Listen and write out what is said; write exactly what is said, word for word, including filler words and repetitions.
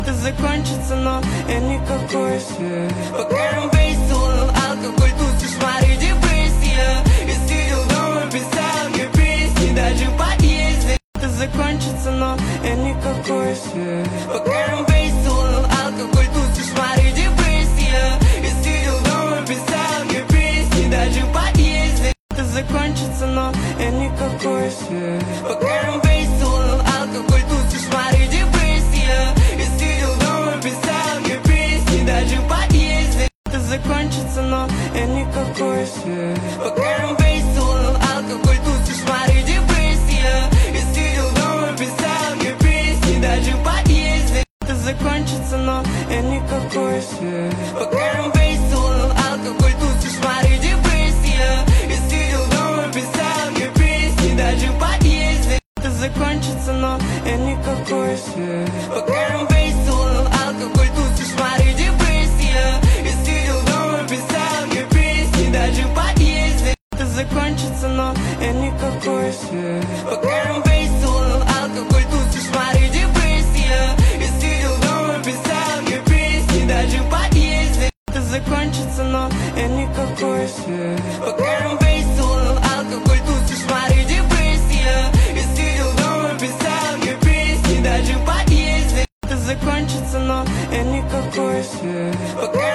это закончится, но я никакой свет. Пока весело, алкоголь, туз, кошмар и депрессия. Я сидел дома, писал мне песни, даже в подъезде. Это закончится, но я никакой свет. Пока весело, алкоголь, туз, кошмар и депрессия. Я сидел дома, писал мне песни, даже в подъезде. Это закончится, но я никакой свет. Пока весело, алкоголь, туз, кошмар и депрессия. Я сидел дома, писал мне песни, даже в подъезде. Это закончится, но я никакой свет. Пока весело, алкоголь, туз, кошмар и депрессия. Я сидел дома, писал мне песни, даже в подъезде. Это закончится, но я никакой свет. Пока весело, алкоголь, туз, кошмар и депрессия. Я сидел дома, писал мне песни, даже в подъезде. Это закончится, но я никакой свет. Пока весело, алкоголь, туз, кошмар и депрессия. Я сидел дома, писал мне песни, даже в подъезде. Это закончится, но я никакой свет. Пока весело, алкоголь, туз, кошмар и депрессия. Я сидел дома, писал мне песни, даже в подъезде. Это закончится, но я никакой свет. Пока весело, алкоголь, туз, кошмар и депрессия. Я сидел дома, писал мне песни, даже в подъезде. Это закончится, но я никакой свет. Пока